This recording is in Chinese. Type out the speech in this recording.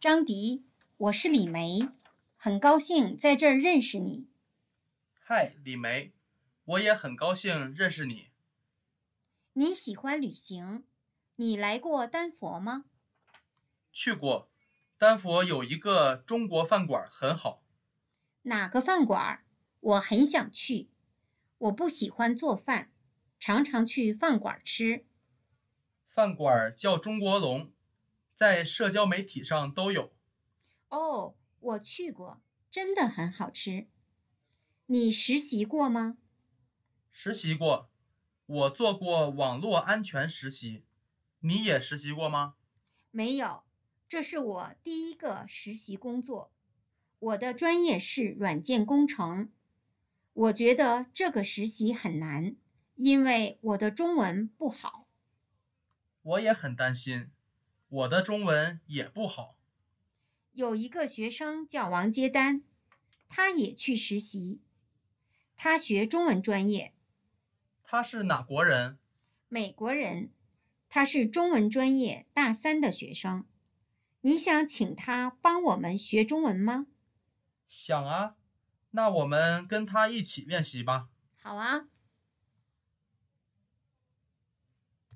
张迪，我是李梅，很高兴在这儿认识你。 嗨，李梅，我也很高兴认识你。 你喜欢旅行，你来过丹佛吗？ 去过，丹佛有一个中国饭馆很好。 哪个饭馆？我很想去。我不喜欢做饭，常常去饭馆吃。 饭馆叫中国龙，在社交媒体上都有。 哦，我去过，真的很好吃。你实习过吗？ 实习过，我做过网络安全实习。你也实习过吗？ 没有，这是我第一个实习工作。我的专业是软件工程。我觉得这个实习很难，因为我的中文不好。 我也很担心，我的中文也不好。 有一个学生叫王接丹，他也去实习，他学中文专业， 他是哪国人？ 美国人，他是中文专业大三的学生。你想请他帮我们学中文吗？ 想啊，那我们跟他一起练习吧。 好啊。